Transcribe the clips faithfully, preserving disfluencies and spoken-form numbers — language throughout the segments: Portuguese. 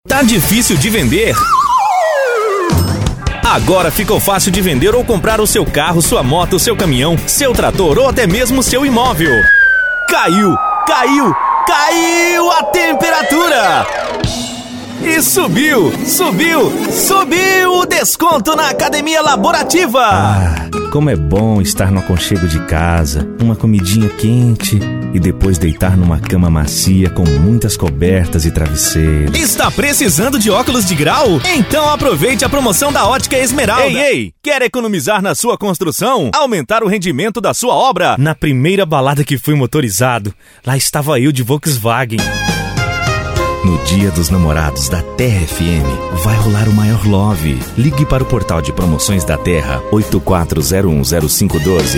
Tá difícil de vender? Agora ficou fácil de vender ou comprar o seu carro, sua moto, seu caminhão, seu trator ou até mesmo seu imóvel. Caiu, caiu, caiu a temperatura! E subiu, subiu, subiu o desconto na Academia Laborativa! Ah, como é bom estar no aconchego de casa, uma comidinha quente e depois deitar numa cama macia com muitas cobertas e travesseiros. Está precisando de óculos de grau? Então aproveite a promoção da Ótica Esmeralda. Ei, ei, quer economizar na sua construção? Aumentar o rendimento da sua obra? Na primeira balada que fui motorizado, lá estava eu de Volkswagen. No Dia dos Namorados da Terra F M, vai rolar o maior love. Ligue para o portal de promoções da Terra, oito quatro zero um zero cinco um dois.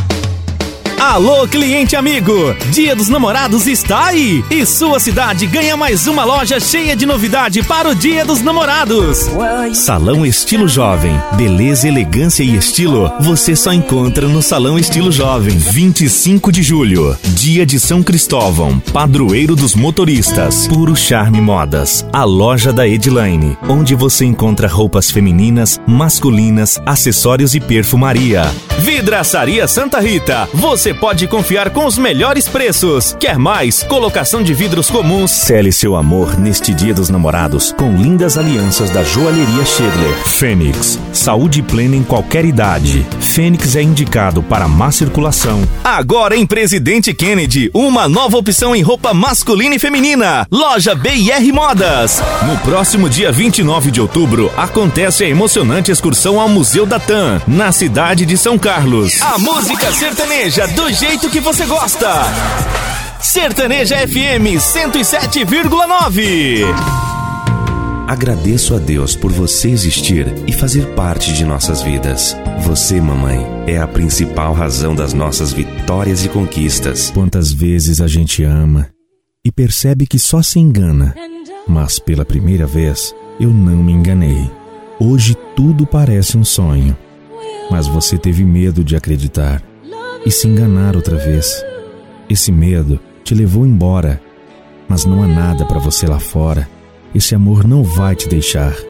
Alô, cliente amigo! Dia dos Namorados está aí! E sua cidade ganha mais uma loja cheia de novidade para o Dia dos Namorados! Salão Estilo Jovem. Beleza, elegância e estilo você só encontra no Salão Estilo Jovem. vinte e cinco de julho, dia de São Cristóvão, padroeiro dos motoristas. Puro Charme Modas, a loja da Edilane, onde você encontra roupas femininas, masculinas, acessórios e perfumaria. Vidraçaria Santa Rita, você pode confiar com os melhores preços. Quer mais? Colocação de vidros comuns. Cele seu amor neste Dia dos Namorados com lindas alianças da Joalheria Schedler. Fênix, saúde plena em qualquer idade. Fênix é indicado para má circulação. Agora em Presidente Kennedy, uma nova opção em roupa masculina e feminina. Loja B R Modas. No próximo dia vinte e nove de outubro, acontece a emocionante excursão ao Museu da T A M, na cidade de São Carlos. A música sertaneja do jeito que você gosta. Sertaneja F M cento e sete vírgula nove. Agradeço a Deus por você existir e fazer parte de nossas vidas. Você, mamãe, é a principal razão das nossas vitórias e conquistas. Quantas vezes a gente ama e percebe que só se engana. Mas pela primeira vez, eu não me enganei. Hoje tudo parece um sonho. Mas você teve medo de acreditar e se enganar outra vez. Esse medo te levou embora, mas não há nada para você lá fora. Esse amor não vai te deixar.